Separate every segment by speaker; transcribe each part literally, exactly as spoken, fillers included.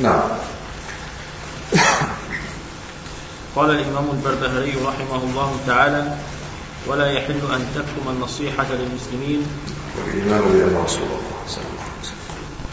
Speaker 1: نعم.
Speaker 2: قال الإمام البربهاري رحمه الله تعالى: ولا يحل أن تكتم النصيحة للمسلمين
Speaker 1: والإيمان بأن رسول الله صلى الله عليه وسلم.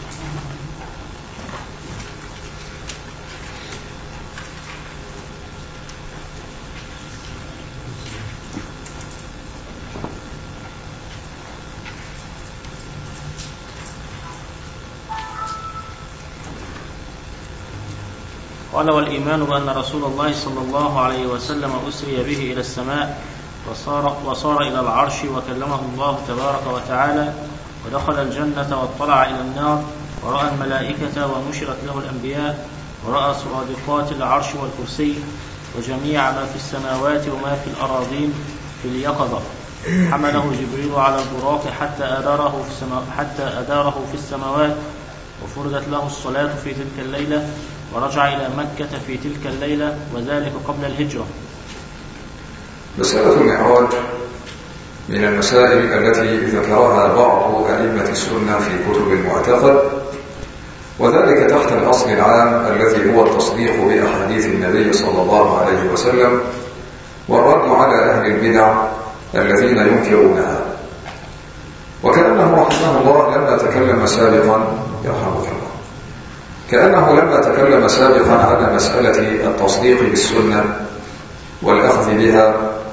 Speaker 2: قال: والإيمان بأن رسول الله صلى الله عليه وسلم أسري به إلى السماء وصار, وصار إلى العرش وكلمه الله تبارك وتعالى ودخل الجنة واطلع إلى النار ورأى الملائكة ونشرت له الأنبياء ورأى سرادقات العرش والكرسي وجميع ما في السماوات وما في الأراضين في اليقظة. حمله جبريل على البراق حتى أداره في, السما حتى أداره في السماوات وفرضت له الصلاة في تلك الليلة ورجع إلى مكة في تلك الليلة وذلك قبل الهجرة.
Speaker 1: مسألة المعراج من المسائل التي ذكرها بعض أئمة السنة في كتب المعتقد، وذلك تحت الأصل العام الذي هو التصديق بأحاديث النبي صلى الله عليه وسلم والرد على أهل البدع الذين ينكرونها. وكأنه رحمه الله لما تكلم سابقا يرحمك الله كأنه لما تكلم سابقا على مسألة التصديق بالسنة والأخذ بها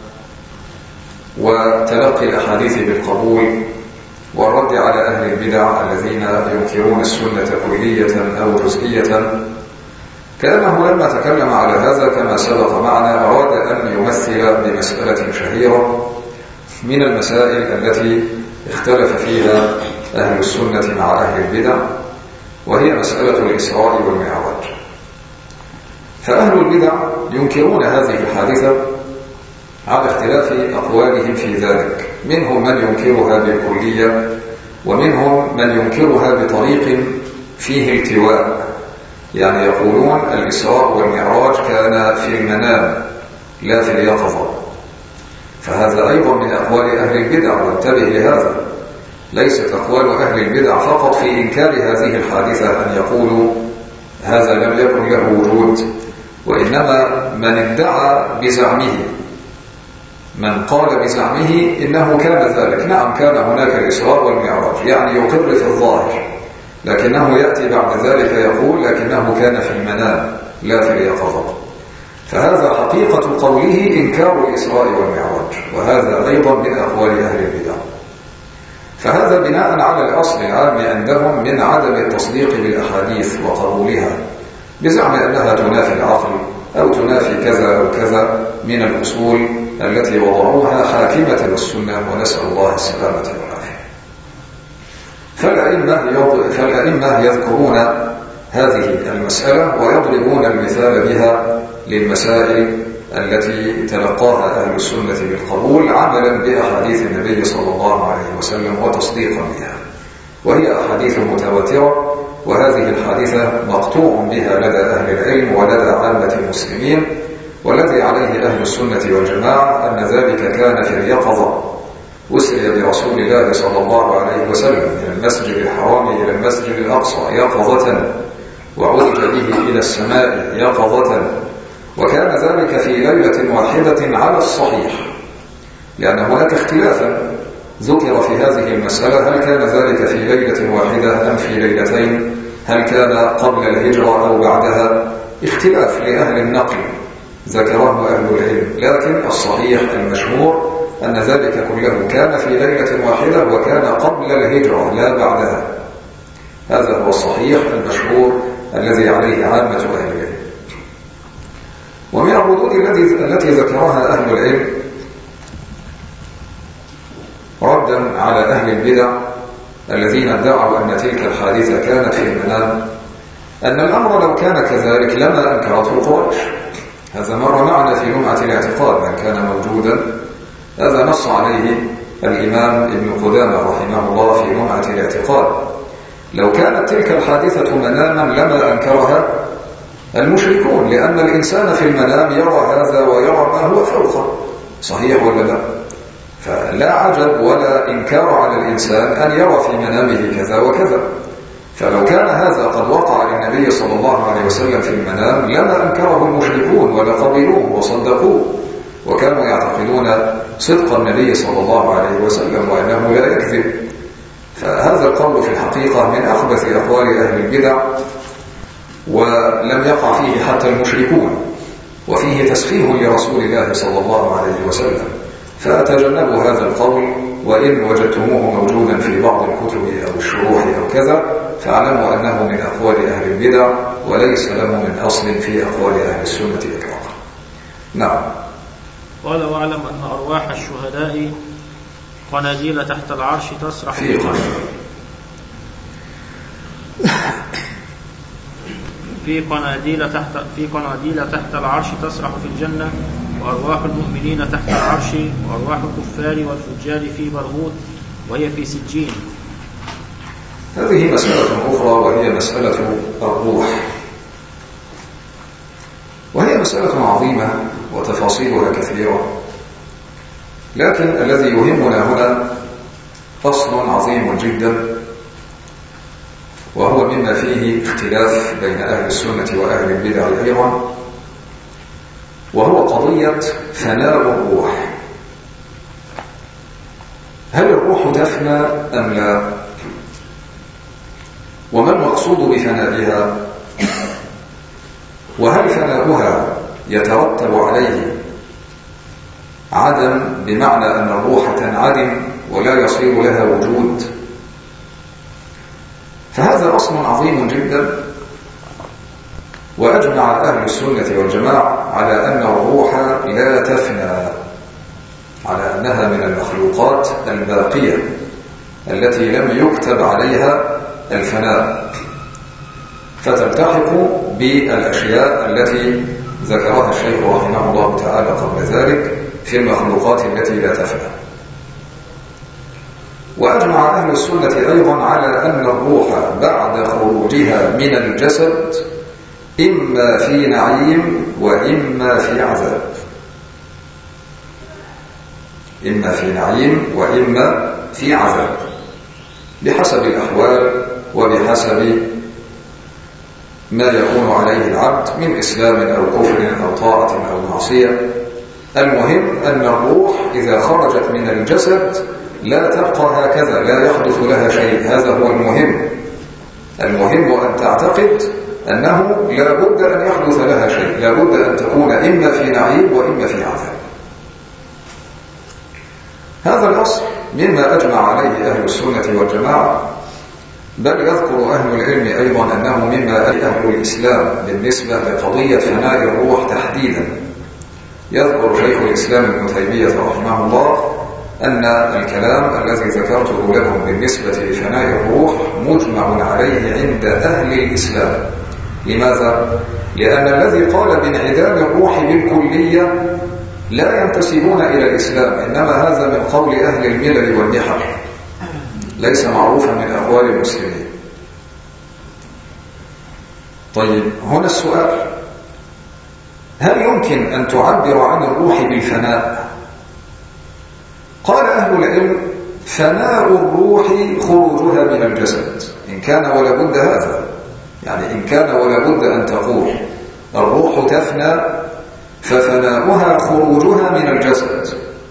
Speaker 1: وتلقي الأحاديث بالقبول والرد على أهل البدع الذين ينكرون السنة كلية أو جزئية، كأنه لما تكلم على هذا كما سبق معنا أراد أن يمثل بمسألة شهيرة من المسائل التي اختلف فيها أهل السنة مع أهل البدع، وهي مسألة الإسراء والمعراج. فأهل البدع ينكرون هذه الحادثة على اختلاف أقوالهم في ذلك، منهم من ينكرها بالكلية ومنهم من ينكرها بطريق فيه التواء، يعني يقولون الإسراء والمعراج كان في المنام لا في اليقظة. فهذا أيضا من أقوال أهل البدع، وانتبه لهذا، ليست أقوال أهل البدع فقط في إنكار هذه الحادثة أن يقولوا هذا لم يكن له وجود، وإنما من ادعى بزعمه، من قال بزعمه إنه كان ذلك. نعم، كان هناك الإسراء والمعراج، يعني يقر في الظاهر، لكنه يأتي بعد ذلك يقول لكنه كان في المنام لا في اليقظة. فهذا حقيقة قوله إنكار الإسراء والمعراج، وهذا أيضا من أقوال أهل البدع. فهذا بناء على الأصل العام عندهم من عدم التصديق بالأحاديث وقبولها بزعم أنها تنافي العقل أو تنافي كذا أو كذا من الأصول التي وضعوها حاكمة للسنة، ونسأل الله السلامة والعافية. فالأئمة فالأئمة يذكرون هذه المسألة ويضربون المثال بها للمسائل التي تلقاها أهل السنة بالقبول عملا بأحاديث النبي صلى الله عليه وسلم وتصديقا بها، وهي أحاديث متواترة، وهذه الحادثة مقطوع بها لدى أهل العلم ولدى عامة المسلمين، والذي عليه أهل السنة والجماعة أن ذلك كان في اليقظة. أسري برسول الله صلى الله عليه وسلم من المسجد الحرام إلى المسجد الأقصى يقظة، وعرج به إلى السماء يقظة، وكان ذلك في ليلة واحدة على الصحيح، لأن هناك اختلافا ذكر في هذه المسألة، هل كان ذلك في ليلة واحدة أم في ليلتين، هل كان قبل الهجرة أو بعدها، اختلاف لأهل النقل ذكره أهل العلم، لكن الصحيح المشهور أن ذلك كله كان في ليلة واحدة وكان قبل الهجرة لا بعدها. هذا هو الصحيح المشهور الذي عليه عامة أهل العلم. ومن الردود التي ذكرها أهل العلم ردا على أهل البدع الذين ادعوا أن تلك الحادثة كانت في المنام أن الأمر لو كان كذلك لما أنكرته قريش. هذا مر معنا في لمعة الاعتقاد، من كان موجودا هذا نص عليه الإمام ابن قدامة رحمه الله في لمعة الاعتقاد. لو كانت تلك الحادثة مناما لما أنكرها المشركون، لأن الإنسان في المنام يرى هذا ويرى ما هو فوقه، صحيح ولا لا؟ فلا عجب ولا إنكار على الإنسان أن يرى في منامه كذا وكذا. فلو كان هذا قد وقع للنبي صلى الله عليه وسلم في المنام لما أنكره المشركون ولا قبلوه وصدقوه، وكانوا يعتقدون صدق النبي صلى الله عليه وسلم وأنه لا يكذب. فهذا القول في الحقيقة من أخبث أقوال أهل البدع، ولم يقع فيه حتى المشركون، وفيه تسفيه لرسول الله صلى الله عليه وسلم. فتجنبوا هذا القول، وإن وجدتموه موجودا في بعض الكتب أو الشروح أو كذا فاعلموا أنه من أقوال أهل البدع وليس له من أصل في أقوال أهل السنة إطلاقا. نعم.
Speaker 2: قال: واعلم أن أرواح الشهداء قناديل تحت العرش تسرح
Speaker 1: في الجنة
Speaker 2: في قناديل تحت في قناديل تحت العرش تسرح في الجنة، وأرواح المؤمنين تحت العرش، وأرواح الكفار والفجار في برهوت وهي في سجين.
Speaker 1: هذه مسألة أخرى وهي مسألة الروح، وهي مسألة عظيمة وتفاصيلها كثيرة، لكن الذي يهمنا هنا فصل عظيم جدا، وهو مما فيه اختلاف بين أهل السنة وأهل البدع أيضا، وهو قضية فناء الروح. هل الروح تفنى أم لا؟ وما المقصود بفنائها؟ وهل فناؤها يترتب عليه عدم بمعنى أن الروح تنعدم ولا يصير لها وجود؟ فهذا أصل عظيم جدا، وأجمع أهل السنة والجماعة على أن الروح لا تفنى، على أنها من المخلوقات الباقية التي لم يكتب عليها الفناء، فتلتحق بالأشياء التي ذكرها الشيخ رحمه الله تعالى قبل ذلك في المخلوقات التي لا تفنى. وأجمع أهل السنة أيضا على أن الروح بعد خروجها من الجسد إما في نعيم وإما في عذاب، إما في نعيم وإما في عذاب، بحسب الأحوال وبحسب ما يكون عليه العبد من إسلام أو كفر أو طاعة أو معصية. المهم أن الروح إذا خرجت من الجسد لا تبقى هكذا، لا يحدث لها شيء. هذا هو المهم. المهم أن تعتقد أنه لا بد أن يحدث لها شيء، لا بد أن تكون إما في نعيم وإما في عذاب. هذا الأصل مما أجمع عليه أهل السنة والجماعة، بل يذكر أهل العلم أيضا أنه مما أهل الإسلام بالنسبة لقضية فناء الروح تحديدا. يذكر شيخ الإسلام ابن تيمية رحمه الله أن الكلام الذي ذكرته لكم بالنسبة لفناء الروح مجمع عليه عند أهل الإسلام. لماذا؟ لأن الذي قال بانعدام الروح بالكلية لا ينتسبون إلى الإسلام، إنما هذا من قول أهل الملل والنحل، ليس معروفا من أقوال المسلمين. طيب، هنا السؤال: هل يمكن أن تعبر عن الروح بالفناء؟ قال أهل العلم: فناء الروح خروجها من الجسد، إن كان ولا بد هذا، يعني إن كان ولا بد أن تقول الروح تفنى ففناؤها خروجها من الجسد،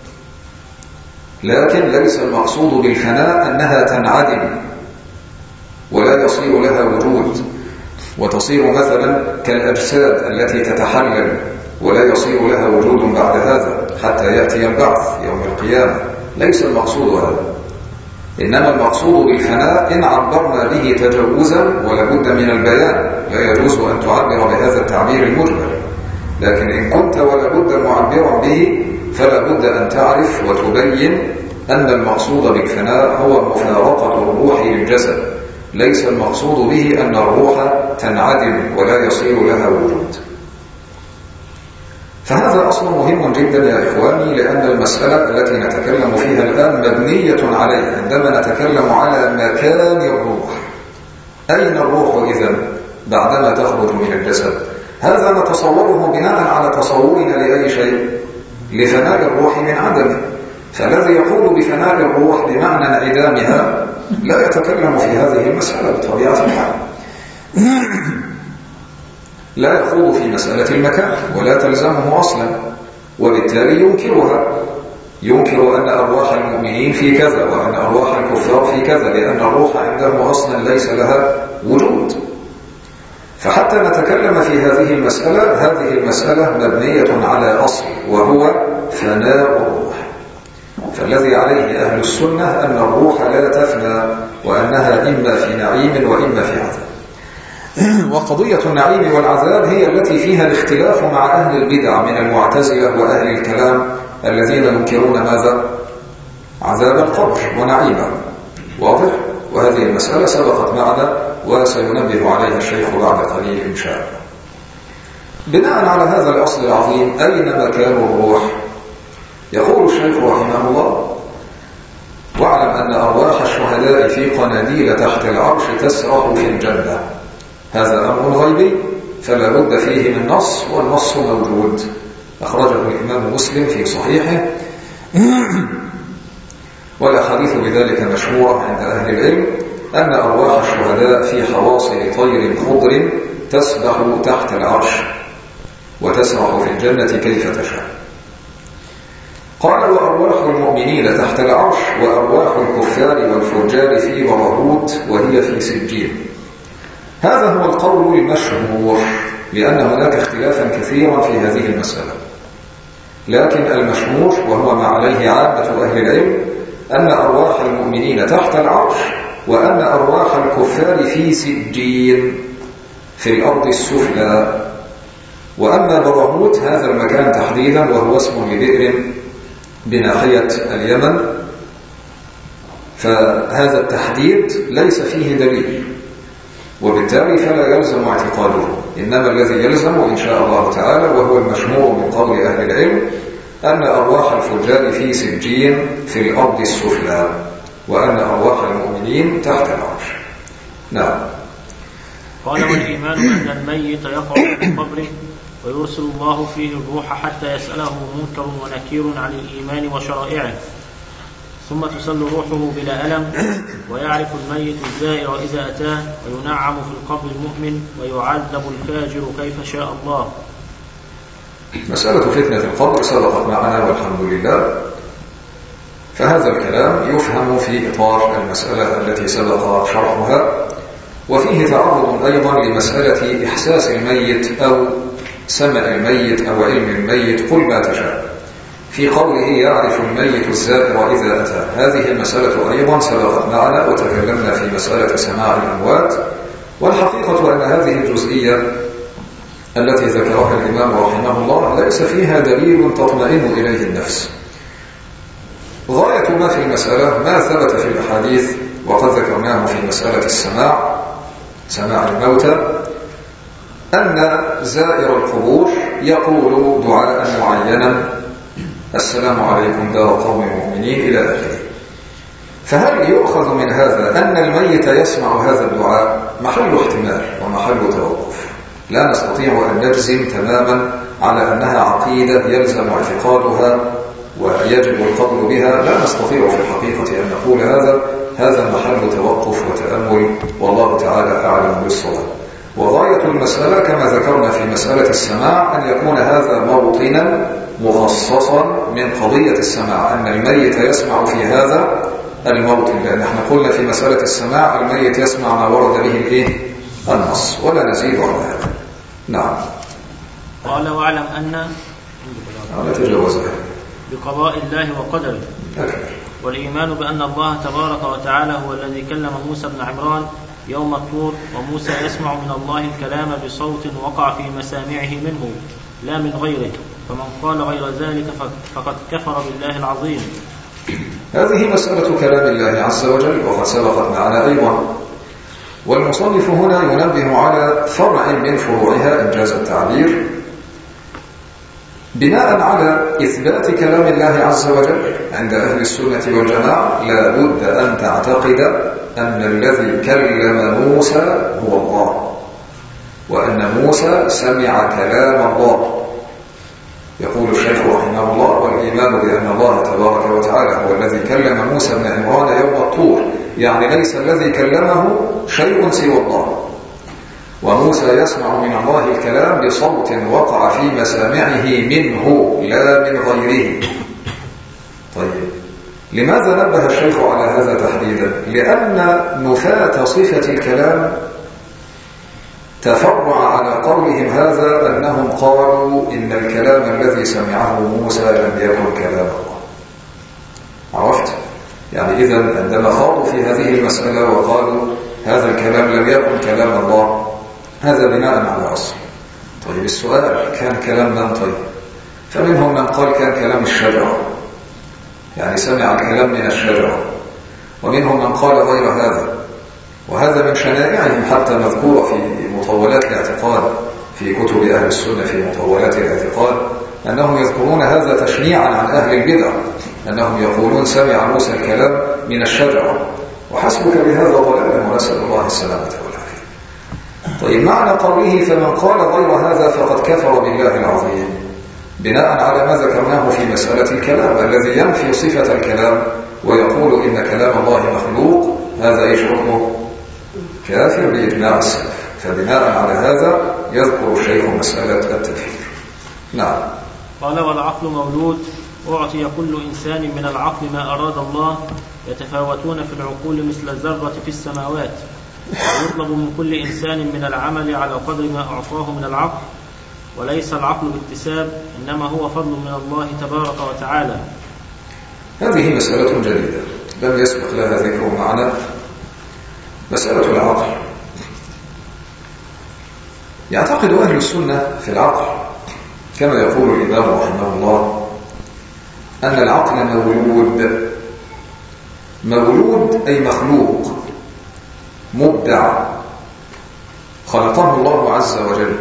Speaker 1: لكن ليس المقصود بالفناء أنها تنعدم ولا يصير لها وجود وتصير مثلا كالأجساد التي تتحلل ولا يصير لها وجود بعد هذا حتى يأتي البعث يوم القيامة. ليس المقصود هذا، إنما المقصود بالفناء إن عبرنا به تجوزا ولا بد من البيان، لا يجوز أن تعبر بهذا التعبير المجمل، لكن إن كنت ولا بد معبرا به فلا بد أن تعرف وتبين أن المقصود بالفناء هو مفارقة الروح للجسد، ليس المقصود به أن الروح تنعدم ولا يصير لها وجود. فهذا أصل مهم جدا يا إخواني، لأن المسألة التي نتكلم فيها الآن مبنية عليه. عندما نتكلم على مكان الروح، أين الروح إذن بعدما تخرج من الجسد؟ هذا نتصوره بناء على تصورنا لأي شيء، لفناء الروح من عدمه. فالذي يقول بفناء الروح بمعنى انعدامها لا يتكلم في هذه المسألة بطبيعة الحال، لا يخوض في مسألة المكان ولا تلزمه أصلا، وبالتالي ينكرها، ينكر أن أرواح المؤمنين في كذا وأن أرواح الكفار في كذا، لأن الروح عنده أصلا ليس لها وجود. فحتى نتكلم في هذه المسألة، هذه المسألة مبنية على أصل وهو فناء الروح. فالذي عليه أهل السنة أن الروح لا تفنى، وأنها إما في نعيم وإما في عذاب. وقضية النعيم والعذاب هي التي فيها الاختلاف مع أهل البدع من المعتزلة وأهل الكلام الذين ينكرون ماذا؟ عذاب القبر ونعيمه. واضح؟ وهذه المسألة سبقت معنا وسينبه عليها الشيخ بعد قليل إن شاء الله. بناء على هذا الأصل العظيم، أين مكان الروح؟ يقول الشيخ رحمه الله: واعلم أن أرواح الشهداء في قناديل تحت العرش تسرح في الجنة. هذا أمر غيبي فلا بد فيه من نص، والنص موجود، أخرجه الإمام مسلم في صحيحه، والأحاديث بذلك مشهورة عند أهل العلم، أن أرواح الشهداء في حواصل طير خضر تسبح تحت العرش وتسرح في الجنة كيف تشاء. قال: وأرواح المؤمنين تحت العرش، وأرواح الكفار والفجار في برهوت وهي في سجين. هذا هو القول المشهور، لأن هناك اختلافا كثيرا في هذه المسألة، لكن المشهور وهو ما عليه عامة أهل العلم أن أرواح المؤمنين تحت العرش، وأن أرواح الكفار في سجين في الأرض السفلى. وأما برهوت هذا المكان تحديدا وهو اسم لبئر بناحية اليمن، فهذا التحديد ليس فيه دليل، وبالتالي فلا يلزم اعتقاده، إنما الذي يلزم إن شاء الله تعالى وهو المشهور من قول أهل العلم أن أرواح الفجار في سجين في الأرض السفلى، وأن أرواح المؤمنين تحت العرش. نعم.
Speaker 2: قال: والإيمان أن الميت يقع في قبره ويرسل الله فيه الروح حتى يسأله منكر ونكير عن الإيمان وشرائعه، ثم تسل روحه بلا ألم، ويعرف الميت الزائر إذا أتاه، وينعم في القبر المؤمن، ويعذب الفاجر كيف شاء الله.
Speaker 1: مسألة فتنة القبر سبقت معنا والحمد لله، فهذا الكلام يفهم في إطار المسألة التي سبق شرحها، وفيه تعرض أيضا لمسألة إحساس الميت أو سمع الميت أو علم الميت، قل ما تشاء، في قوله يعرف الميت الزائر إذا أتى. هذه المسألة أيضا سبقت معنا وتكلمنا في مسألة سماع الأموات، والحقيقة أن هذه الجزئية التي ذكرها الإمام رحمه الله ليس فيها دليل تطمئن إليه النفس. غاية ما في المسألة ما ثبت في الأحاديث، وقد ذكرناه في مسألة السماع، سماع الموتى، أن زائر القبور يقول دعاء معينا: السلام عليكم دار قوم مؤمنين إلى آخره. فهل يؤخذ من هذا أن الميت يسمع هذا الدعاء؟ محل احتمال ومحل توقف، لا نستطيع أن نجزم تماما على أنها عقيدة يلزم اعتقادها ويجب القبول بها، لا نستطيع في الحقيقة أن نقول هذا. هذا محل توقف وتأمل، والله تعالى أعلم بالصواب. وغاية المسألة كما ذكرنا في مسألة السماع أن يكون هذا موطنا مخصصا من قضية السماع، أن الميت يسمع في هذا الموطن، لأن احنا قلنا في مسألة السماع الميت يسمع ما ورد به الايه؟ النص، ولا نزيد على هذا. نعم.
Speaker 2: قال: واعلم أن
Speaker 1: أنا تجاوزها
Speaker 2: بقضاء الله وقدره، والإيمان بأن الله تبارك وتعالى هو الذي كلم موسى بن عمران يوم الطور، وموسى يسمع من الله الكلام بصوت وقع في مسامعه منه لا من غيره، فمن قال غير ذلك فقد كفر بالله العظيم.
Speaker 1: هذه مسألة كلام الله عز وجل، وقد سبقت معنا أيضا، والمصنف هنا ينبه على فرع من فروعها إنجاز التعبير، بناء على إثبات كلام الله عز وجل عند أهل السنة والجماعة لا بد أن تعتقد أن الذي كلم موسى هو الله، وأن موسى سمع كلام الله، يقول الشيخ رحمه الله: والإيمان بأن الله تبارك وتعالى هو الذي كلم موسى بن عمران يوم الطور، يعني ليس الذي كلمه شيء سوى الله، وموسى يسمع من الله الكلام بصوت وقع في مسامعه منه لا من غيره. طيب، لماذا نبه الشيخ على هذا تحديدا؟ لأن نفاة صفة الكلام تفرع على قولهم هذا أنهم قالوا إن الكلام الذي سمعه موسى لم يكن كلام الله. عرفت؟ يعني إذن عندما خاضوا في هذه المسألة وقالوا هذا الكلام لم يكن كلام الله، هذا بناء على أصل. طيب السؤال: كان كلام من؟ طيب، فمنهم من قال كان كلام الشجرة، يعني سمع الكلام من الشجرة، ومنهم من قال غير هذا، وهذا من شنائعهم حتى مذكور في مطولات الاعتقاد في كتب أهل السنة. في مطولات الاعتقاد أنهم يذكرون هذا تشنيعا عن أهل البدع، أنهم يقولون سمع موسى الكلام من الشجرة، وحسبك بهذا ضلالا، ونسأل الله السلامة والعافية. طيب، معنى قوله فمن قال غير هذا فقد كفر بالله العظيم، بناء على ما ذكرناه في مسألة الكلام، الذي ينفي صفة الكلام ويقول إن كلام الله مخلوق، هذا إيش حكمه؟ كافر بإجماع السلف. فبناء على هذا يذكر الشيخ مسألة التكفير. نعم.
Speaker 2: قال: والعقل مولود، أعطي كل إنسان من العقل ما أراد الله، يتفاوتون في العقول مثل الذرة في السماوات، ويطلب من كل إنسان من العمل على قدر ما أعطاه من العقل، وليس العقل باكتساب، إنما هو فضل من الله تبارك وتعالى.
Speaker 1: هذه مسألة جديدة لم يسبق لها ذكر معنا. مسألة العقل، يعتقد أهل السنة في العقل كما يقول الإمام رحمه الله أن العقل مولود. مولود أي مخلوق مبدع، خلقه الله عز وجل.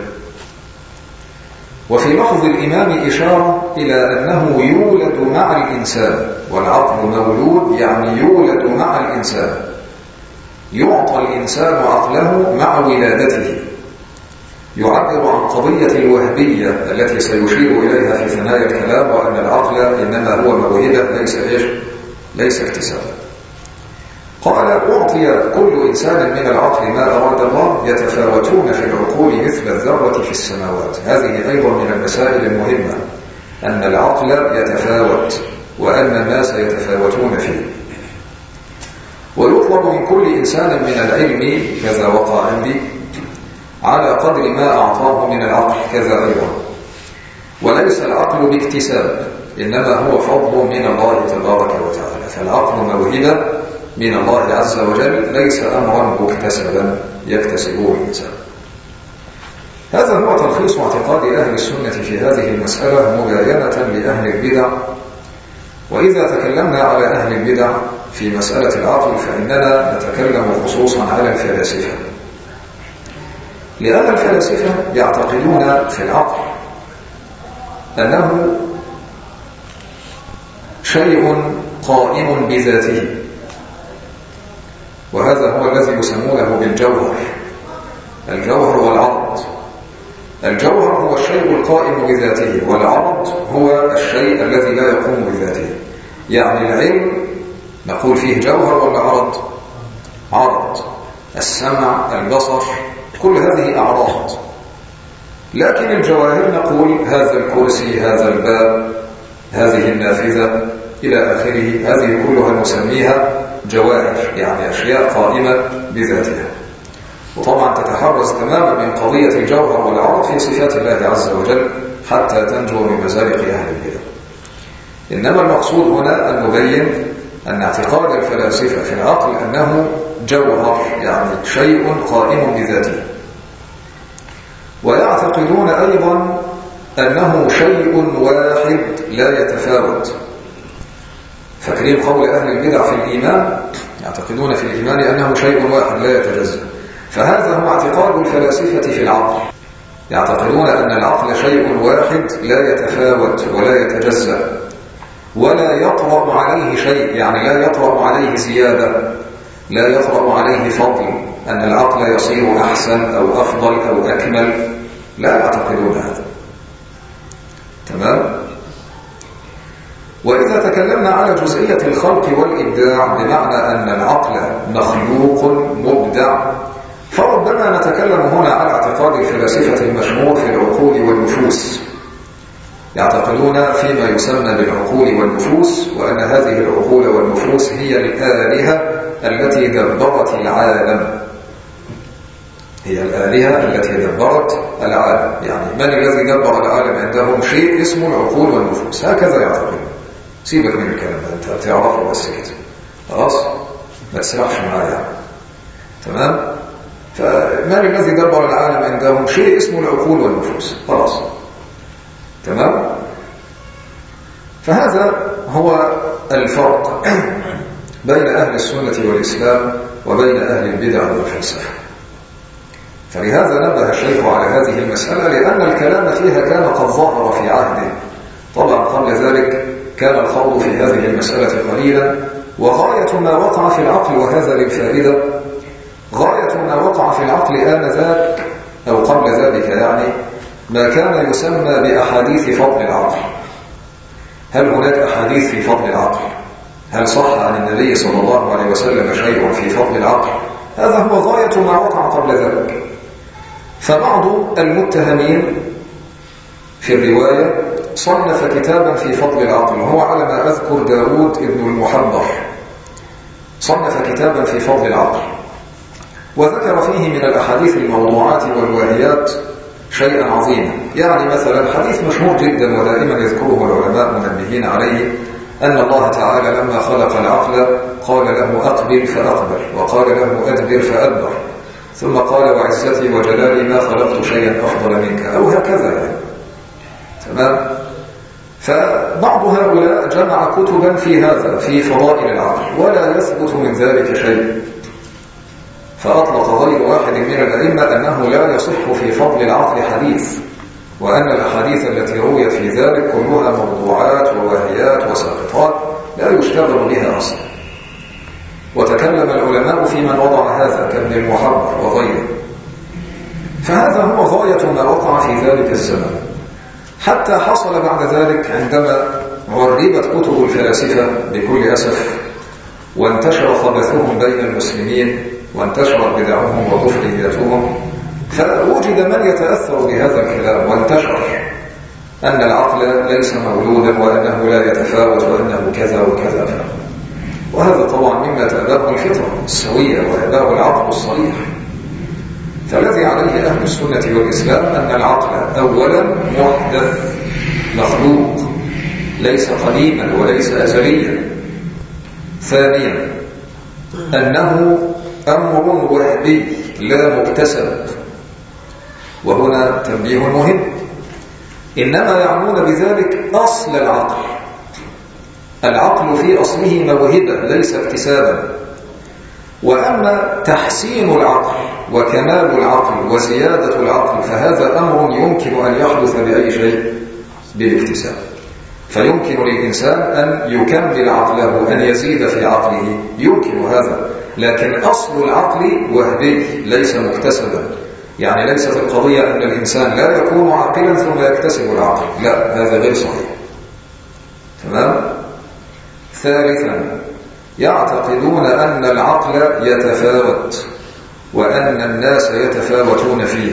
Speaker 1: وفي لفظ الإمام إشارة إلى أنه يولد مع الإنسان، والعقل مولود يعني يولد مع الإنسان، يعطى الإنسان عقله مع ولادته. يعبر عن قضية الوهبية التي سيشير إليها في ثنايا الكلام، وأن العقل إنما هو موهبة ليس إيش؟ ليس اكتسابا. قال: أعطي كل إنسان من العقل ما أراد الله، يتفاوتون في العقول مثل الذرة في السماوات. هذه أيضا من المسائل المهمة، أن العقل يتفاوت وأن الناس يتفاوتون فيه. ويطلب من كل إنسان من العلم، كذا وقع عندي، على قدر ما أعطاه من العقل، كذا أيضا. وليس العقل باكتساب، إنما هو فضل من الله تبارك وتعالى. فالعقل موهبة من الله عز وجل، ليس أمرا مكتسبا يكتسبه الإنسان. هذا هو تلخيص اعتقاد أهل السنة في هذه المسألة مباينة لأهل البدع. وإذا تكلمنا على أهل البدع في مسألة العقل فإننا نتكلم خصوصا على الفلاسفة، لأن الفلاسفة يعتقدون في العقل أنه شيء قائم بذاته، وهذا هو الذي يسمونه بالجوهر. الجوهر والعرض. الجوهر هو الشيء القائم بذاته، والعرض هو الشيء الذي لا يقوم بذاته. يعني العلم نقول فيه جوهر ولا عرض؟ عرض. السمع، البصر، كل هذه أعراض. لكن الجواهر نقول هذا الكرسي، هذا الباب، هذه النافذة إلى آخره، هذه كلها نسميها جواهر، يعني أشياء قائمة بذاتها. وطبعا تتحرز تماما من قضية الجوهر والعرض في صفات الله عز وجل حتى تنجو من مزالق أهل البدع. إنما المقصود هنا أن نبين أن اعتقاد الفلاسفة في العقل أنه جوهر، يعني شيء قائم بذاته. ويعتقدون أيضا أنه شيء واحد لا يتفاوت. فاكرين قول أهل البدع في الإيمان؟ يعتقدون في الإيمان أنه شيء واحد لا يتجزأ. فهذا هو اعتقاد الفلاسفة في العقل، يعتقدون أن العقل شيء واحد لا يتفاوت ولا يتجزأ ولا يطرأ عليه شيء، يعني لا يطرأ عليه زيادة، لا يطرأ عليه فضل، أن العقل يصير أحسن أو أفضل أو أكمل، لا يعتقدون هذا. تمام؟ وإذا تكلمنا على جزئية الخلق والإبداع بمعنى أن العقل مخلوق مبدع، فربما نتكلم هنا على اعتقاد الفلاسفة المشهور في العقول والنفوس. يعتقدون فيما يسمى بالعقول والنفوس، وأن هذه العقول والنفوس هي الآلهة التي دبرت العالم، هي الآلهة التي دبرت العالم. يعني من الذي دبر العالم؟ عندهم شيء اسمه العقول والنفوس، هكذا يعتقدون. سيبك من الكلام ده، انت تعرفه بس كده خلاص، ما تسرحش معايا. تمام؟ فمن الذي دبر العالم؟ عندهم شيء اسمه العقول والنفوس، خلاص. تمام؟ فهذا هو الفرق بين أهل السنة والإسلام وبين أهل البدع والفلسفة. فلهذا نبه الشيخ على هذه المسألة، لأن الكلام فيها كان قد ظهر في عهده. طبعا قبل ذلك كان الخوض في هذه المسألة قليلا، وغاية ما وقع في العقل، وهذا للفائدة، غاية ما وقع في العقل آنذاك أو قبل ذلك يعني ما كان يسمى بأحاديث فضل العقل. هل هناك أحاديث في فضل العقل؟ هل صح عن النبي صلى الله عليه وسلم شيء في فضل العقل؟ هذا هو غاية ما وقع قبل ذلك. فبعض المتهمين في الرواية صنف كتابا في فضل العقل، وهو على ما أذكر داود ابن المحبر، صنف كتابا في فضل العقل، وذكر فيه من الأحاديث الموضوعات والواهيات شيئا عظيما. يعني مثلا حديث مشهور جدا ودائما يذكره العلماء منبهين عليه، أن الله تعالى لما خلق العقل قال له أقبل فأقبل، وقال له أدبر فأدبر، ثم قال وعزتي وجلالي ما خلقت شيئا أفضل منك، أو هكذا يعني. تمام؟ فبعض هؤلاء جمع كتبا في هذا، في فضائل العقل، ولا يثبت من ذلك شيء. فأطلق غير واحد من الأئمة أنه لا يصح في فضل العقل حديث، وأن الأحاديث التي رويت في ذلك كلها موضوعات وواهيات وساقطات لا يشتغل بها أصلا. وتكلم العلماء في من وضع هذا كابن المحبر وغيره. فهذا هو غاية ما وقع في ذلك الزمن، حتى حصل بعد ذلك عندما غربت كتب الفلاسفة بكل أسف، وانتشر خبثهم بين المسلمين، وانتشرت بدعهم وكفرياتهم، فوجد من يتأثر بهذا الكلام، وانتشر أن العقل ليس مولودا، وأنه لا يتفاوت، وأنه كذا وكذا. وهذا طبعا مما تأباه الفطرة السوية وأباه العقل الصريح. فالذي عليه أهل السنة والإسلام أن العقل أولا محدث مخلوق، ليس قديما وليس أزليا. ثانيا أنه أمر وهبي لا مكتسب. وهنا تنبيه مهم، إنما يعنون بذلك أصل العقل. العقل في أصله موهبة ليس اكتسابا. وأما تحسين العقل وكمال العقل وزيادة العقل فهذا أمر يمكن أن يحدث بأي شيء؟ بالاكتساب. فيمكن للإنسان أن يكمل عقله، أن يزيد في عقله، يمكن هذا. لكن أصل العقل وهبي ليس مكتسبا. يعني ليست القضية أن الإنسان لا يكون عاقلا ثم يكتسب العقل، لا، هذا غير صحيح. تمام؟ ثالثا يعتقدون أن العقل يتفاوت، وأن الناس يتفاوتون فيه،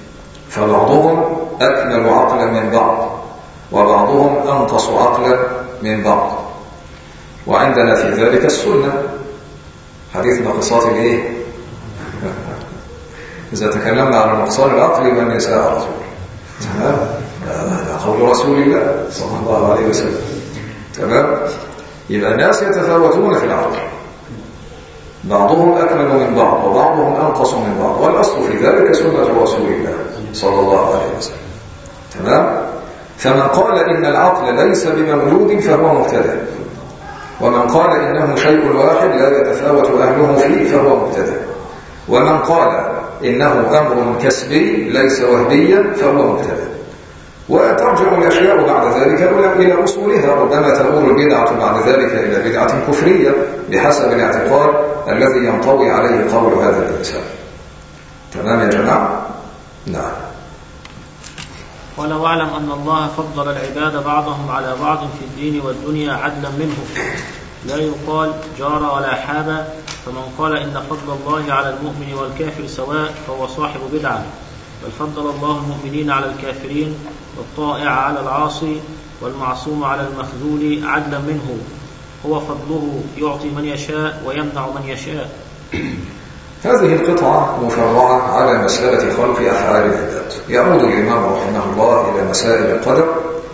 Speaker 1: فبعضهم أكمل عقلا من بعض، وبعضهم أنقص عقلا من بعض. وعندنا في ذلك السنة، حديث ناقصات الايه؟ إذا تكلمنا عن نقصان العقل والنساء على طول. تمام؟ هذا قول رسول الله صلى الله عليه وسلم. تمام؟ يبقى الناس يتفاوتون في العقل، بعضهم أكمل من بعض، وبعضهم أنقص من بعض، والأصل في ذلك سنة رسول الله صلى الله عليه وسلم. تمام؟ فمن قال إن العقل ليس بمولود فهو مبتدع، ومن قال إنه شيء واحد لا يتفاوت أهله فيه فهو مبتدع، ومن قال إنه أمر كسبي ليس وهبيا فهو مبتدع. وترجع الأشياء بعد ذلك إلى أصولها، ربما تؤول البدعة بعد ذلك إلى بدعة كفرية بحسب الاعتقاد الذي ينطوي عليه قول هذا الإنسان. تمام يا جماعة؟ نعم.
Speaker 2: قال واعلم أن الله فضل العباد بعضهم على بعض في الدين والدنيا عدلا منه، لا يقال جار ولا حاب، فمن قال إن فضل الله على المؤمن والكافر سواء فهو صاحب بدعة، بل فضل الله المؤمنين على الكافرين والطائع على العاصي والمعصوم على المخذول عدلا منه، هو فضله يعطي من يشاء ويمنع من يشاء.
Speaker 1: هذه القطعة مفرعة على مسألة خلق أفعال العباد. يعود الإمام رحمه الله إلى مسائل القدر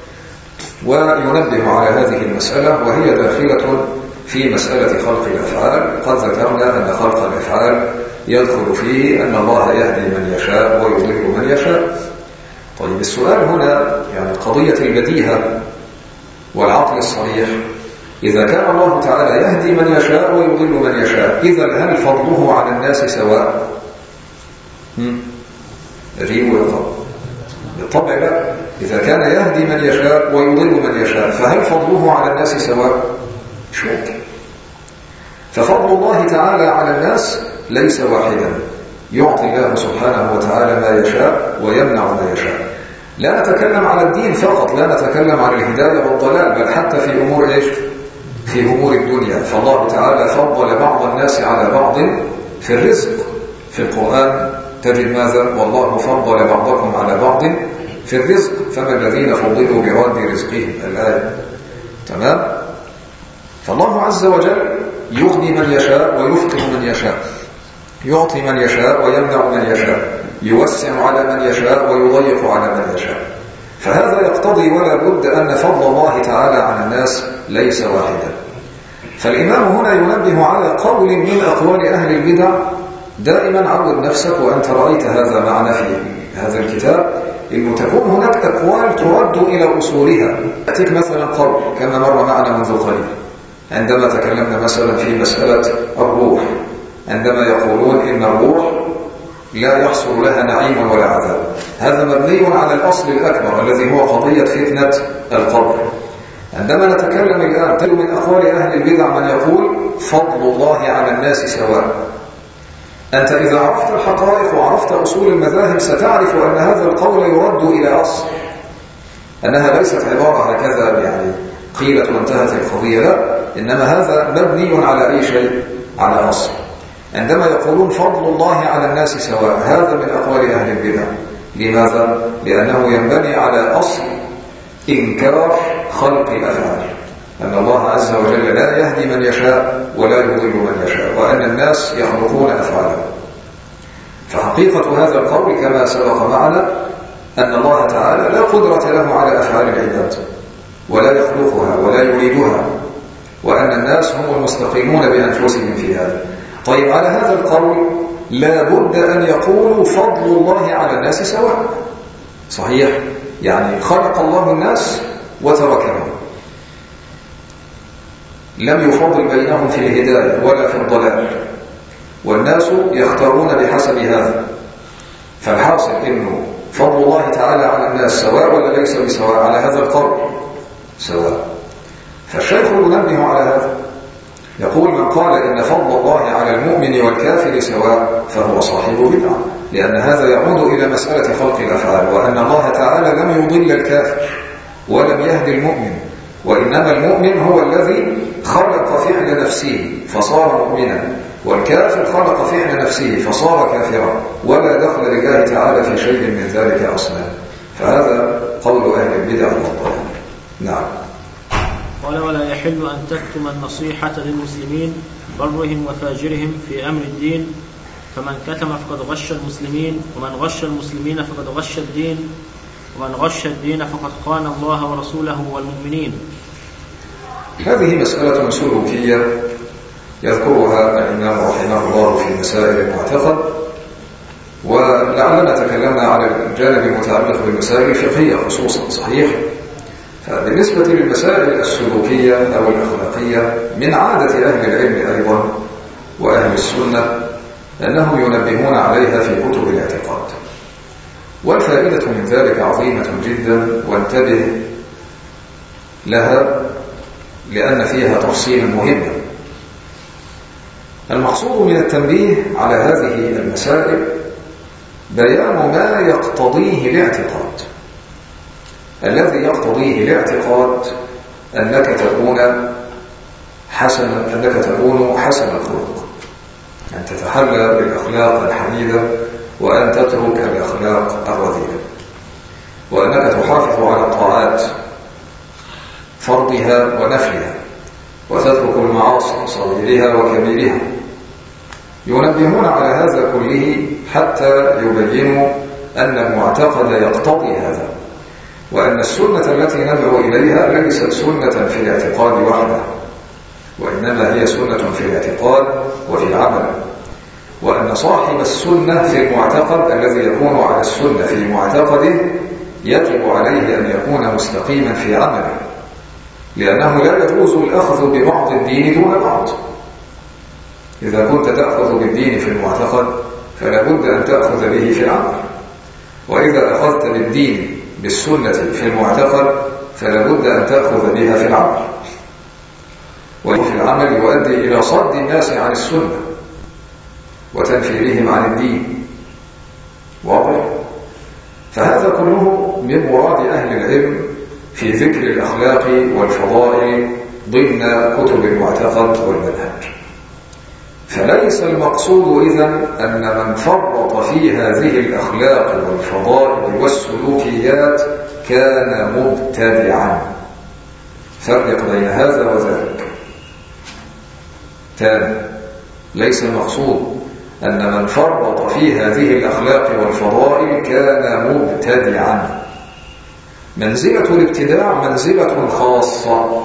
Speaker 1: وينبه على هذه المسألة، وهي داخلة في مسألة خلق الأفعال. قد ذكرنا أن خلق الأفعال يدخل فيه أن الله يهدي من يشاء ويضل من يشاء. طيب السؤال هنا يعني قضية البديهة والعقل الصريح، إذا كان الله تعالى يهدي من يشاء ويضل من يشاء، إذا هل فضله على الناس سواء؟ الريب ويقض بالطبع لا. إذا كان يهدي من يشاء ويضل من يشاء، فهل فضله على الناس سواء؟ مش ممكن. ففضل الله تعالى على الناس ليس واحدا، يعطي الله سبحانه وتعالى ما يشاء ويمنع ما يشاء. لا نتكلم على الدين فقط، لا نتكلم عن الهداية والضلال، بل حتى في أمور إيش؟ في أمور الدنيا. فالله تعالى فضل بعض الناس على بعض في الرزق. في القرآن تجد ماذا؟ والله فضل بعضكم على بعض في الرزق، فما الذين فضلوا براد رزقهم، الآية. تمام؟ فالله عز وجل يغني من يشاء ويفقر من يشاء، يعطي من يشاء ويمنع من يشاء، يوسع على من يشاء ويضيق على من يشاء. فهذا يقتضي ولا بد أن فضل الله تعالى على الناس ليس واحدا. فالإمام هنا ينبه على قول من أقوال أهل البدع. دائما عود نفسك وأنت رأيت هذا معنا في هذا الكتاب، إنه تكون هناك أقوال ترد إلى أصولها. يأتيك مثلا قول كما مر معنا منذ قليل عندما تكلمنا مثلا في مسألة الروح، عندما يقولون إن الروح لا يحصل لها نعيم ولا عذاب، هذا مبني على الأصل الأكبر الذي هو قضية فتنة القبر. عندما نتكلم الآن تجد من أقوال أهل البدع من يقول فضل الله على الناس سواء. أنت إذا عرفت الحقائق وعرفت أصول المذاهب ستعرف أن هذا القول يرد إلى أصل، أنها ليست عبارة هكذا يعني قيلت وانتهت القضية، لا، إنما هذا مبني على أي شيء؟ على أصل. عندما يقولون فضل الله على الناس سواء، هذا من أقوال أهل البدع. لماذا؟ لأنه ينبني على أصل إنكار خلق الأفعال، أن الله عز وجل لا يهدي من يشاء ولا يضل من يشاء، وأن الناس يخلقون أفعالهم. فحقيقة هذا القول كما سبق معنا أن الله تعالى لا قدرة له على أفعال العباد، ولا يخلقها ولا يريدها، وأن الناس هم المستقيمون بأنفسهم في هذا. طيب على هذا القول لا بد أن يقولوا فضل الله على الناس سواء. صحيح؟ يعني خلق الله الناس وتركهم، لم يفضل بينهم في الهداية ولا في الضلال، والناس يختارون بحسب هذا. فالحاصل إنه فضل الله تعالى على الناس سواء ولا ليس بسواء؟ على هذا القول سواء. فالشيخ ينبه على هذا، يقول من قال إن فضل الله على المؤمن والكافر سواء فهو صاحب بدعة، لأن هذا يعود إلى مسألة خلق الأفعال، وأن الله تعالى لم يضل الكافر ولم يهدي المؤمن، وإنما المؤمن هو الذي خلق فعل نفسه فصار مؤمنا، والكافر خلق فعل نفسه فصار كافرا، ولا دخل لله تعالى في شيء من ذلك أصلا. فهذا قول أهل البدع والضلال. نعم.
Speaker 2: قال ولا يحل أن تكتم النصيحة للمسلمين برهم وفاجرهم في أمر الدين، فمن كتم فقد غش المسلمين، ومن غش المسلمين فقد غش الدين، ومن غش الدين فقد خان الله ورسوله والمؤمنين.
Speaker 1: هذه مسألة سلوكية يذكرها الإمام رحمه الله في مسائل المعتقد، ولعلنا تكلمنا على الجانب المتعلق بالمسائل الفقهية خصوصا. صحيح؟ فبالنسبة للمسائل السلوكية أو الأخلاقية من عادة أهل العلم أيضا وأهل السنة أنهم ينبهون عليها في كتب الاعتقاد، والفائدة من ذلك عظيمة جدا، وانتبه لها لأن فيها تفصيل مهم. المقصود من التنبيه على هذه المسائل بيان ما يقتضيه الاعتقاد. الذي يقتضيه الاعتقاد أنك تكون حسن أنك تكون حسن الخلق، أن تتحلى بالأخلاق الحميدة وأن تترك الأخلاق الرذيلة، وأنك تحافظ على الطاعات فرضها ونفلها، وتترك المعاصي صغيرها وكبيرها. ينبهون على هذا كله حتى يبينوا أن المعتقد يقتضي هذا، وأن السنة التي ندعو إليها ليست سنة في الاعتقاد وحده، وإنما هي سنة في الاعتقاد وفي العمل، وأن صاحب السنة في المعتقد الذي يكون على السنة في معتقده يجب عليه أن يكون مستقيما في عمله، لأنه لا يجوز الأخذ ببعض الدين دون بعض. إذا كنت تأخذ بالدين في المعتقد فلا بد أن تأخذ به في العمل، وإذا أخذت بالدين بالسنة في المعتقد فلا بد أن تأخذ بها في العمل، وفي العمل يؤدي إلى صد الناس عن السنة وتنفيرهم عن الدين. واضح؟ فهذا كله من مراد أهل العلم في ذكر الأخلاق والفضائل ضمن كتب المعتقد والمنهج. فليس المقصود إذن أن من فرط في هذه الأخلاق والفضائل والسلوكيات كان مبتدعا. فرق بين هذا وذلك. ثاني، ليس المقصود أن من فرط في هذه الأخلاق والفضائل كان مبتدعا. منزلة الابتداع منزلة خاصة،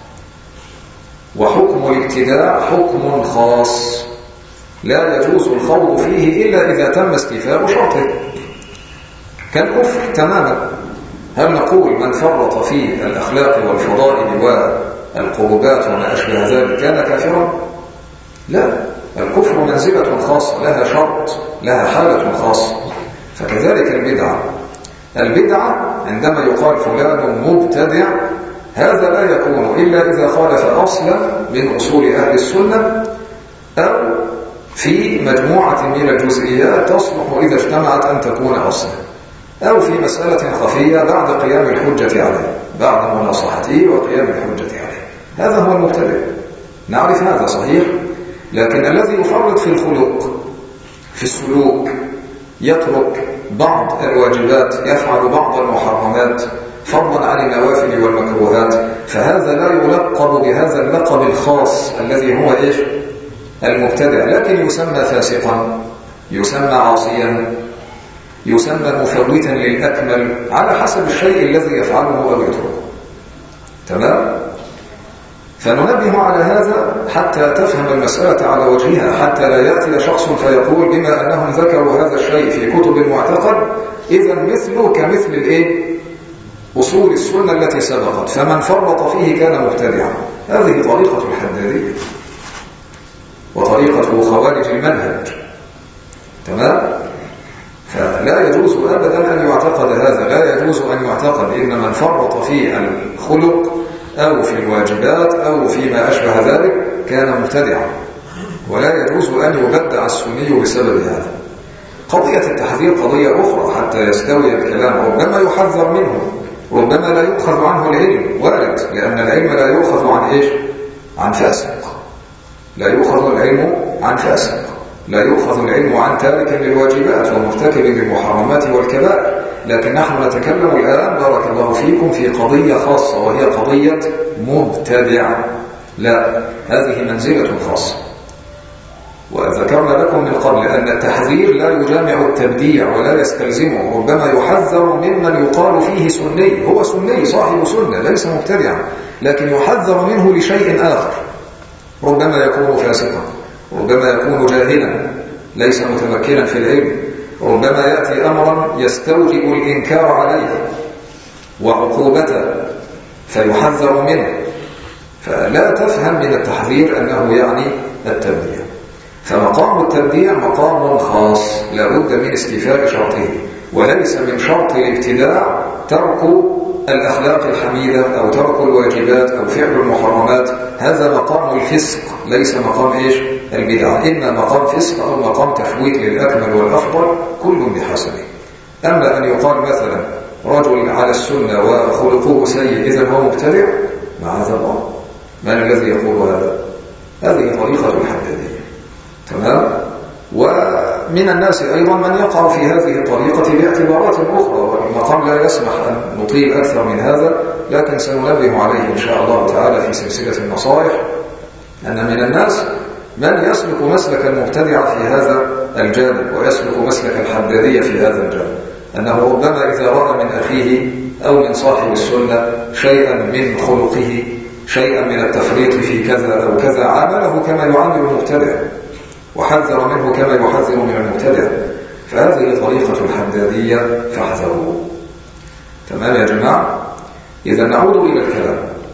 Speaker 1: وحكم الابتداع حكم خاص لا يجوز الخوض فيه إلا إذا تم استيفاء شرطه، كالكفر تماما. هل نقول من فرط في الأخلاق والفضائل والقربات وما أشبه ذلك كان كافرا؟ لا، الكفر منزلة خاصة لها شرط، لها حالة خاصة. فكذلك البدعة، البدعة عندما يقال فلان مبتدع هذا لا يكون إلا إذا خالف أصلا من أصول أهل السنة، أو في مجموعة من الجزئيات تصلح إذا اجتمعت أن تكون أصلا، أو في مسألة خفية بعد قيام الحجة عليه، بعد مناصحته وقيام الحجة عليه، هذا هو المبتدع. نعرف هذا صحيح. لكن الذي يفرط في الخلق في السلوك، يترك بعض الواجبات، يفعل بعض المحرمات فضلا عن النوافل والمكروهات، فهذا لا يلقب بهذا اللقب الخاص الذي هو إيش؟ المبتدع، لكن يسمى فاسقا، يسمى عاصيا، يسمى مفوتا للأكمل على حسب الشيء الذي يفعله أو يتركه. تمام؟ فننبه على هذا حتى تفهم المسألة على وجهها، حتى لا يأتي شخص فيقول بما أنهم ذكروا هذا الشيء في كتب المعتقد إذا مثله كمثل الإيه؟ أصول السنة التي سبقت، فمن فرط فيه كان مبتدعا. هذه طريقة الحدادية وطريقة خوارج المنهج. تمام؟ فلا يجوز أبدا أن يعتقد هذا، لا يجوز أن يعتقد إن من فرط في الخلق أو في الواجبات أو فيما أشبه ذلك كان مبتدعا، ولا يجوز أن يبدع السني بسبب هذا. قضية التحذير قضية أخرى حتى يستوي الكلام، ربما يحذر منه، ربما لا يؤخذ عنه العلم، وارد، لأن العلم لا يؤخذ عن إيش؟ عن فاسق. لا يؤخذ العلم عن فاسق، لا يؤخذ العلم عن تارك للواجبات ومرتكب للمحرمات والكبائر. لكن نحن نتكلم الآن بارك الله فيكم في قضية خاصة، وهي قضية مبتدع. لا، هذه منزلة خاصة. وذكرنا لكم من قبل أن التحذير لا يجامع التبديع ولا يستلزمه، ربما يحذر ممن يقال فيه سني، هو سني صاحب سنة ليس مبتدعا، لكن يحذر منه لشيء آخر، ربما يكون فاسقا، ربما يكون جاهلا ليس متمكنا في العلم، ربما يأتي أمرا يستوجب الإنكار عليه وعقوبته فيحذر منه. فلا تفهم من التحذير أنه يعني التبديع. فمقام التبديع مقام خاص لا بد من استيفاء شرطه، وليس من شرط الابتداع ترك الأخلاق الحميدة أو ترك الواجبات أو فعل المحرمات. هذا مقام الفسق، ليس مقام إيش؟ البدعة. إما مقام فسق أو مقام تفويت للأكمل والأفضل، كل بحسبه. أما أن يقال مثلا رجل على السنة وخلقه سيء إذن هو مبتدع؟ معاذ الله، من الذي يقول هذا؟ هذه طريقة الحدادية. تمام؟ ومن الناس أيضا من يقع في هذه الطريقة باعتبارات أخرى، والمقام لا يسمح أن نطيل أكثر من هذا، لكن سننبه عليه إن شاء الله تعالى في سلسلة النصائح، أن من الناس من يسلك مسلك المبتدع في هذا الجانب، ويسلك مسلك الحدادية في هذا الجانب، أنه ربما إذا رأى من أخيه أو من صاحب السنة شيئا من خلقه، شيئا من التفريط في كذا أو كذا، عامله كما يعامل المبتدع، وحذر منه كما يحذر من المبتدع، فهذه طريقة الحدادية فاحذروا. تمام يا جماعة؟ إذا نعود إلى الكلام.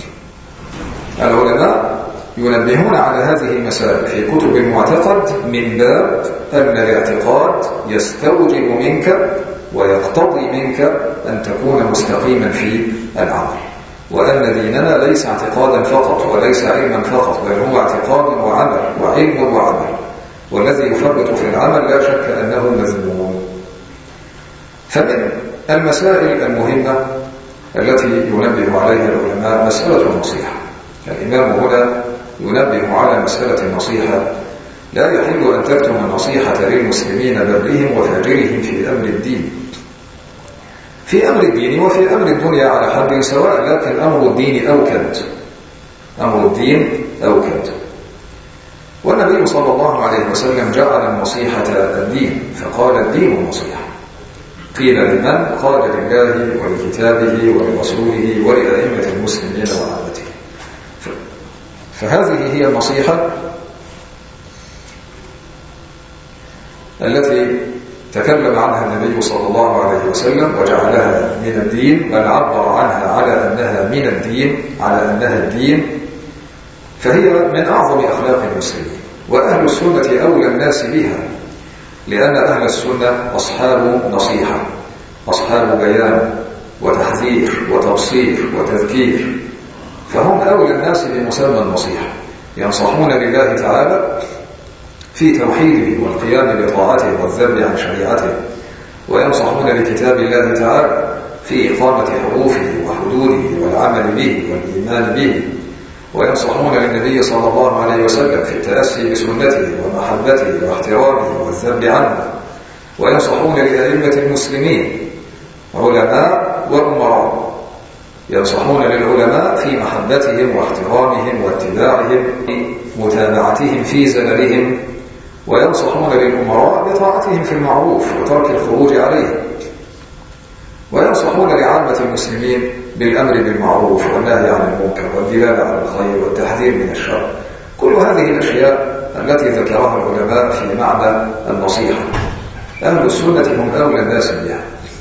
Speaker 1: العلماء ينبهون على هذه المسائل في كتب المعتقد من باب أن الاعتقاد يستوجب منك ويقتضي منك أن تكون مستقيما في العمل، وأن ديننا ليس اعتقادا فقط وليس علما فقط، بل هو اعتقاد وعمل وعلم وعمل، والذي يفرط في العمل لا شك أنه مذموم. فمن المسائل المهمة التي ينبه عليها العلماء مسألة النصيحة. الإمام هنا ينبه على مسألة النصيحة. لا يحل أن تكتم النصيحة للمسلمين برهم وفاجرهم في أمر الدين، في أمر الدين وفي أمر الدنيا على حد سواء، لكن أمر الدين أوكد، أمر الدين أوكد. والنبي صلى الله عليه وسلم جعل النصيحة الدين، فقال الدين النصيحة. قيل لمن؟ قال لله ولكتابه ولرسوله ولأئمة المسلمين وعامته. فهذه هي النصيحة التي تكلم عنها النبي صلى الله عليه وسلم وجعلها من الدين، بل عبر عنها على أنها من الدين، على أنها الدين، فهي من أعظم أخلاق المسلمين، وأهل السنة أولى الناس بها، لأن أهل السنة أصحاب نصيحة، أصحاب بيان وتحذير وتبصير وتذكير، فهم أولى الناس بمسمى النصيحة، ينصحون لله تعالى في توحيده والقيام بطاعته والذب عن شريعته، وينصحون لكتاب الله تعالى في إقامة حروفه وحدوده والعمل به والإيمان به، وينصحون للنبي صلى الله عليه وسلم في التأسي بسنته ومحبته واحترامه والذب عنه، وينصحون لأئمة المسلمين علماء وأمراء، ينصحون للعلماء في محبتهم واحترامهم واتباعهم متابعتهم في زمنهم، وينصحون للأمراء بطاعتهم في المعروف وترك الخروج عليه، وينصحون لعامة المسلمين بالأمر بالمعروف والنهي عن المنكر والدلالة على الخير والتحذير من الشر. كل هذه الأشياء التي ذكرها العلماء في معنى النصيحة أهل السنة هم أولى الناس بها.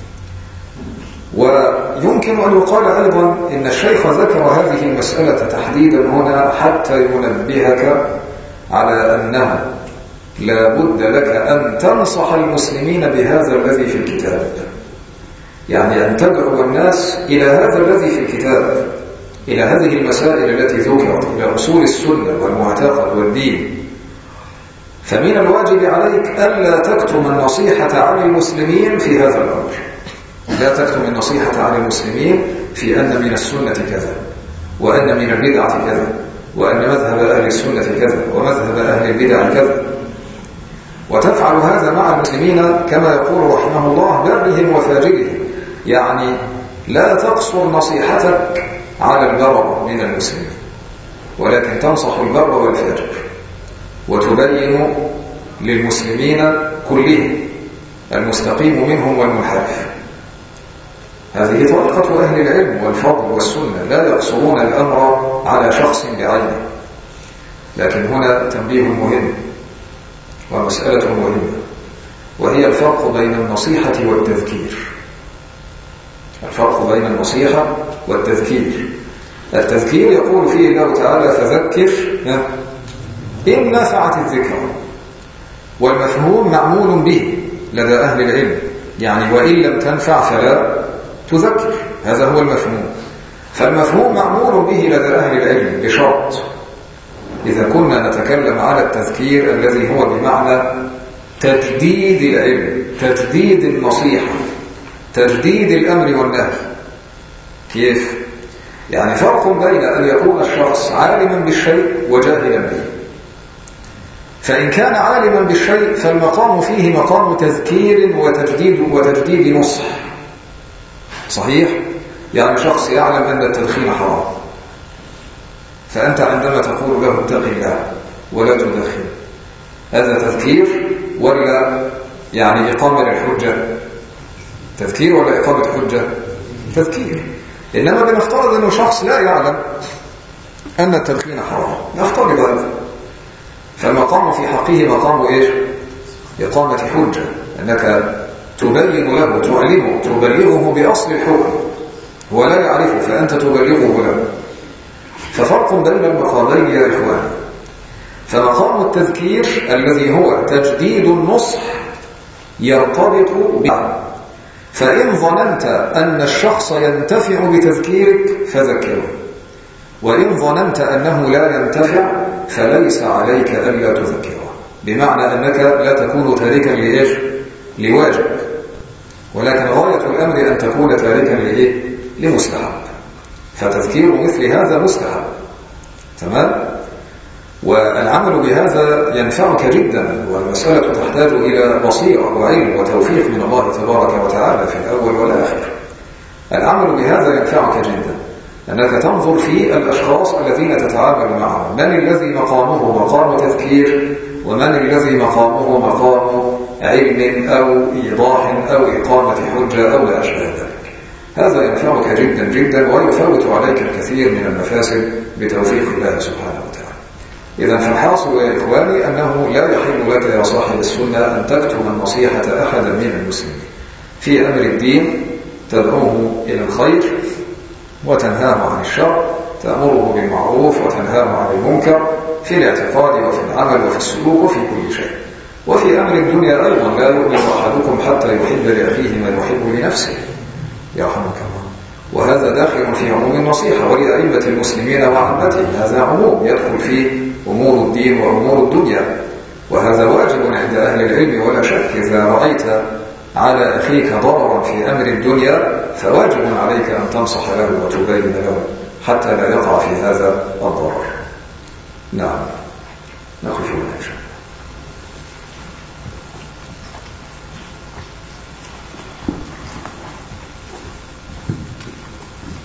Speaker 1: ويمكن أن يقال أيضا إن الشيخ ذكر هذه المسألة تحديدا هنا حتى ينبهك على أنه لا بد لك أن تنصح المسلمين بهذا الذي في الكتاب، يعني أن تدعو الناس إلى هذا الذي في الكتاب، إلى هذه المسائل التي ذكرت، إلى أصول السنة والمعتقد والدين. فمن الواجب عليك ألا تكتم النصيحة عن المسلمين في هذا الأمر، لا تكتم النصيحة عن المسلمين في أن من السنة كذا، وأن من البدعة كذا، وأن مذهب أهل السنة كذا، ومذهب أهل البدع كذا، وتفعل هذا مع المسلمين كما يقول رحمه الله برهم وفاجرهم، يعني لا تقصر نصيحتك على البر من المسلمين، ولكن تنصح البر والفاجر وتبين للمسلمين كلهم المستقيم منهم والمنحرف. هذه طريقة أهل العلم والفضل والسنة، لا يقصرون الأمر على شخص بعينه. لكن هنا تنبيه مهم ومسألة مهمة، وهي الفرق بين النصيحة والتذكير. الفرق بين النصيحة والتذكير. التذكير يقول فيه الله تعالى فذكر إن نفعت الذكرى، والمفهوم معمول به لدى أهل العلم، يعني وإن لم تنفع فلا تذكر، هذا هو المفهوم. فالمفهوم معمول به لدى أهل العلم بشرط، إذا كنا نتكلم على التذكير الذي هو بمعنى تجديد العلم، تجديد النصيحة، تجديد الأمر والنهي. كيف؟ يعني فرق بين أن يكون الشخص عالما بالشيء وجاهلا به. فإن كان عالما بالشيء فالمقام فيه مقام تذكير وتجديد وتجديد نصح. صحيح؟ يعني شخص يعلم أن التدخين حرام، فأنت عندما تقول له اتق الله ولا تدخن، هذا تذكير ولا يعني إقامة للحجة؟ تذكير ولا إقامة حجة؟ تذكير. إنما بنفترض أنه شخص لا يعلم أن التدخين حرام، نفترض هذا، فالمقام في حقه مقام إيش؟ إقامة حجة، أنك تبين له، تعلمه، تبلغه بأصل الحكم، هو لا يعرفه فأنت تبلغه له. ففرق بين المقامين يا إخوان. فمقام التذكير الذي هو تجديد النصح يرتبط به، فإن ظننت أن الشخص ينتفع بتذكيرك فذكره، وإن ظننت أنه لا ينتفع فليس عليك ألا تذكره، بمعنى أنك لا تكون تاركا لإيش؟ لواجب، ولكن غاية الأمر أن تكون تاركا لإيه؟ لمستحب. فتذكير مثل هذا مستحب. تمام؟ والعمل بهذا ينفعك جدا، والمسألة تحتاج إلى بصيرة وعلم وتوفيق من الله تبارك وتعالى في الأول والآخر. العمل بهذا ينفعك جدا، أنك تنظر في الأشخاص الذين تتعامل معهم، من الذي مقامه مقام تذكير، ومن الذي مقامه مقام علم أو إيضاح أو إقامة حجة أو لا أشبه ذلك. هذا ينفعك جدا جدا ويفوت عليك الكثير من المفاسد بتوفيق الله سبحانه وتعالى. إذا فالحاصل يا إخواني أنه لا يحل لك يا صاحب السنة أن تكتم نصيحة أحد من المسلمين في أمر الدين، تدعوه إلى الخير وتنهاه عن الشر، تأمره بالمعروف وتنهاه عن المنكر في الاعتقاد وفي العمل وفي السلوك وفي كل شيء. وفي أمر الدنيا أيضا لا يؤمن أحدكم حتى يحب لأخيه ما يحب لنفسه، يرحمك الله. وهذا داخل في عموم النصيحة ولأئمة المسلمين وعامتهم، هذا عموم يدخل فيه أمور الدين وأمور الدنيا، وهذا واجب عند أهل العلم ولا شك. إذا رأيت على أخيك ضررا في أمر الدنيا فواجب عليك أن تنصح له وتبين له حتى لا يقع في هذا الضرر. نعم، نقف